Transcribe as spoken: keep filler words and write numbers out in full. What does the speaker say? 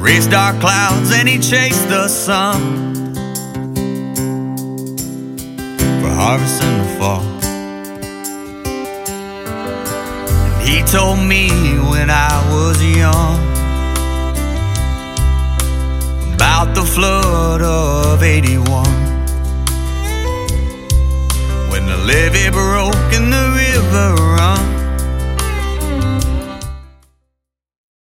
raced dark clouds and he chased the sun for harvest in the fall. And he told me when I was young about the flood of eighty-one, when the levee broke and the river run.